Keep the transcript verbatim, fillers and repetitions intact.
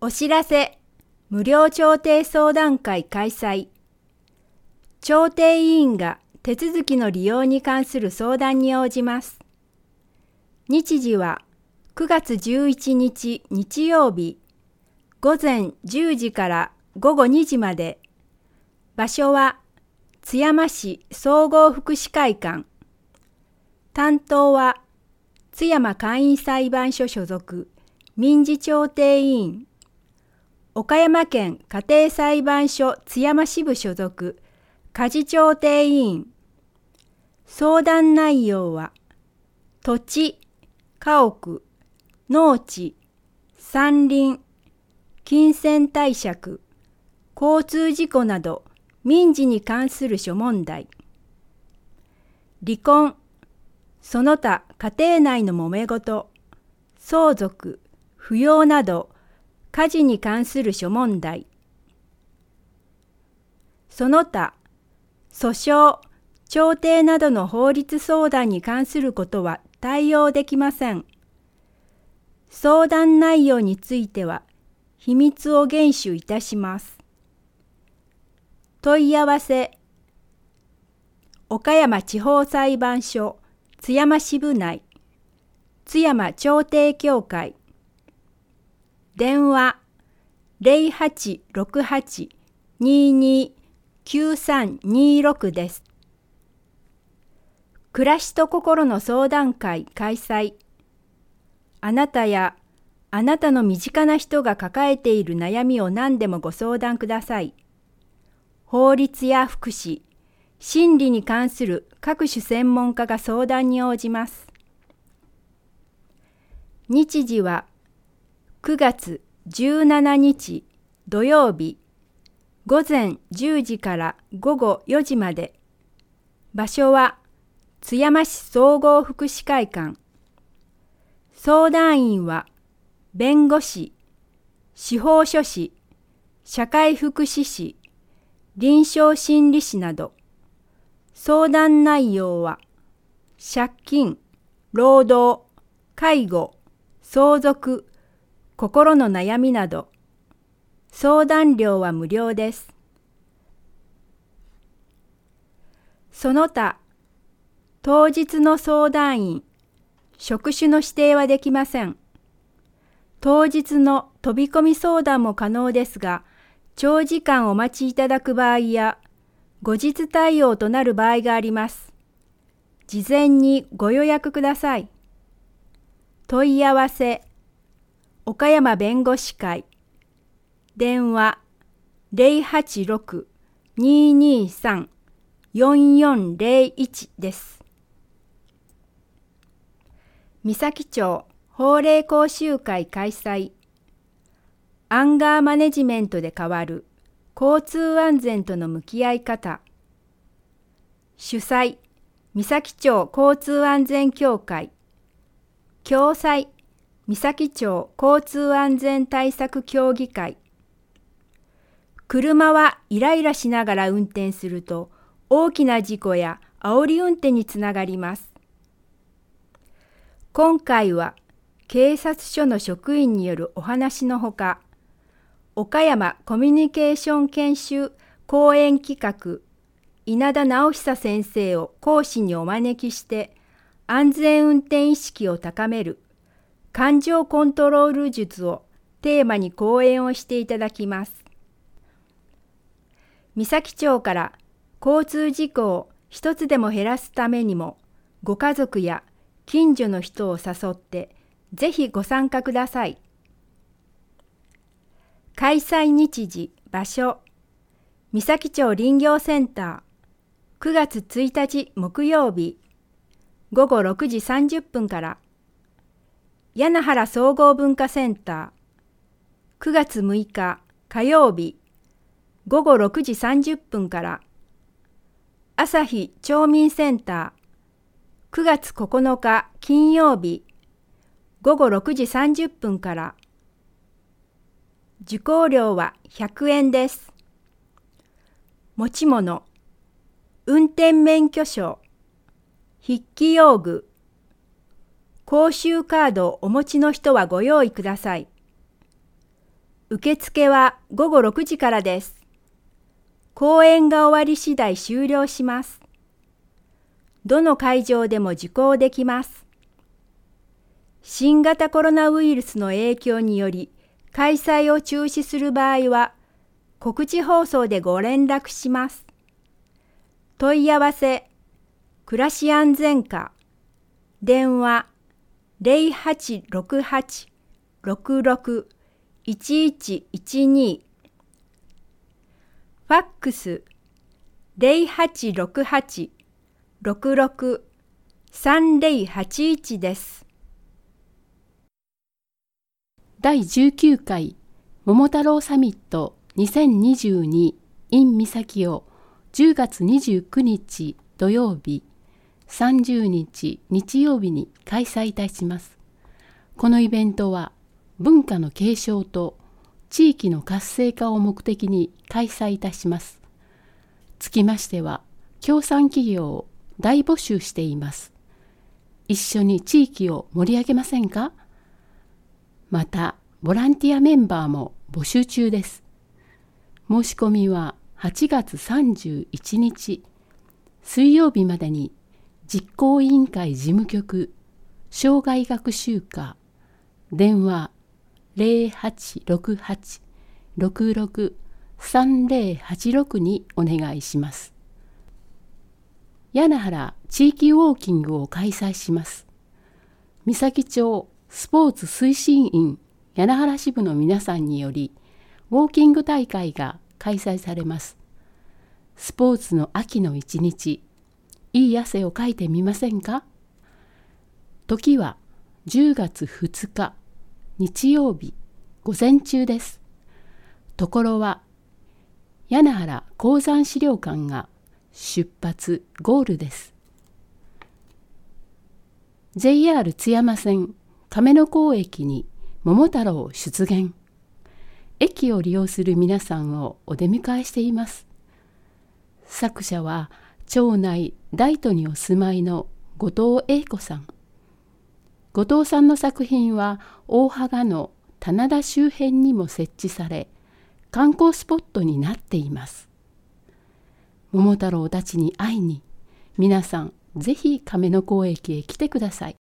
お知らせ、無料調停相談会開催。調停委員が手続きの利用に関する相談に応じます。日時はくがつじゅういちにち日曜日、ごぜんじゅうじからごごにじまで。場所は津山市総合福祉会館。担当は津山簡易裁判所所属民事調停委員。岡山県家庭裁判所津山支部所属家事調停委員。相談内容は土地、家屋、農地、山林、金銭貸借、交通事故など民事に関する諸問題。離婚、その他家庭内の揉め事、相続、扶養など家事に関する諸問題。その他、訴訟、調停などの法律相談に関することは対応できません。相談内容については秘密を厳守いたします。問い合わせ、岡山地方裁判所津山支部内、津山調停協会。電話 ゼロはちろくはち にーにー きゅうさんにーろく です。暮らしと心の相談会開催。あなたやあなたの身近な人が抱えている悩みを何でもご相談ください。法律や福祉、心理に関する各種専門家が相談に応じます。日時はくがつじゅうしちにち土曜日、ごぜんじゅうじからごごよじまで。場所は津山市総合福祉会館。相談員は弁護士、司法書士、社会福祉士、臨床心理士など。相談内容は借金、労働、介護、相続、心の悩みなど。相談料は無料です。その他、当日の相談員、職種の指定はできません。当日の飛び込み相談も可能ですが、長時間お待ちいただく場合や、後日対応となる場合があります。事前にご予約ください。問い合わせ、岡山弁護士会。電話 ゼロはちろく にーにーさん よんよんゼロいち です。三崎町法令講習会開催。アンガーマネジメントで変わる交通安全との向き合い方。主催、三崎町交通安全協会。共催、三崎町交通安全対策協議会。車はイライラしながら運転すると大きな事故や煽り運転につながります。今回は警察署の職員によるお話のほか、岡山コミュニケーション研修講演企画、稲田直久先生を講師にお招きして安全運転意識を高める感情コントロール術をテーマに講演をしていただきます。三崎町から交通事故を一つでも減らすためにも、ご家族や近所の人を誘ってぜひご参加ください。開催日時、場所、三崎町林業センター、くがつついたち木曜日、ごごろくじさんじゅっぷんから。柳原総合文化センター、くがつむいか火曜日、ごごろくじさんじゅっぷんから。朝日町民センター、くがつここのか金曜日、ごごろくじさんじゅっぷんから。受講料はひゃくえんです。持ち物、運転免許証、筆記用具、講習カードをお持ちの人はご用意ください。 受付はごごろくじからです。講演が終わり次第終了します。どの会場でも受講できます。新型コロナウイルスの影響により開催を中止する場合は、告知放送でご連絡します。問い合わせ、暮らし安全課、電話ゼロはちろくはち ろくろく いちいちいちに、ファックスゼロはちろくはち ろくろく さんゼロはちいちです。 だいじゅうきゅうかい桃太郎サミットにせんにじゅうに in 三崎をじゅうがつにじゅうくにち土曜日、さんじゅうにち日曜日に開催いたします。このイベントは文化の継承と地域の活性化を目的に開催いたします。つきましては、協賛企業を大募集しています。一緒に地域を盛り上げませんか？また、ボランティアメンバーも募集中です。申し込みははちがつさんじゅういちにち水曜日までに実行委員会事務局生涯学習課電話ゼロはちろくはち ろくろく さんゼロはちろくにお願いします。屋根原地域ウォーキングを開催します。三崎町スポーツ推進員屋根原支部の皆さんによりウォーキング大会が開催されます。スポーツの秋の一日、いい汗をかいてみませんか？時はじゅうがつふつか日曜日午前中です。ところは屋根原鉱山資料館が出発ゴールです。ジェイアール 津山線亀野港駅に桃太郎出現。駅を利用する皆さんをお出迎えしています。作者は町内大都にお住まいの後藤英子さん。後藤さんの作品は大芳の棚田周辺にも設置され、観光スポットになっています。桃太郎たちに会いに、皆さんぜひ亀野港駅へ来てください。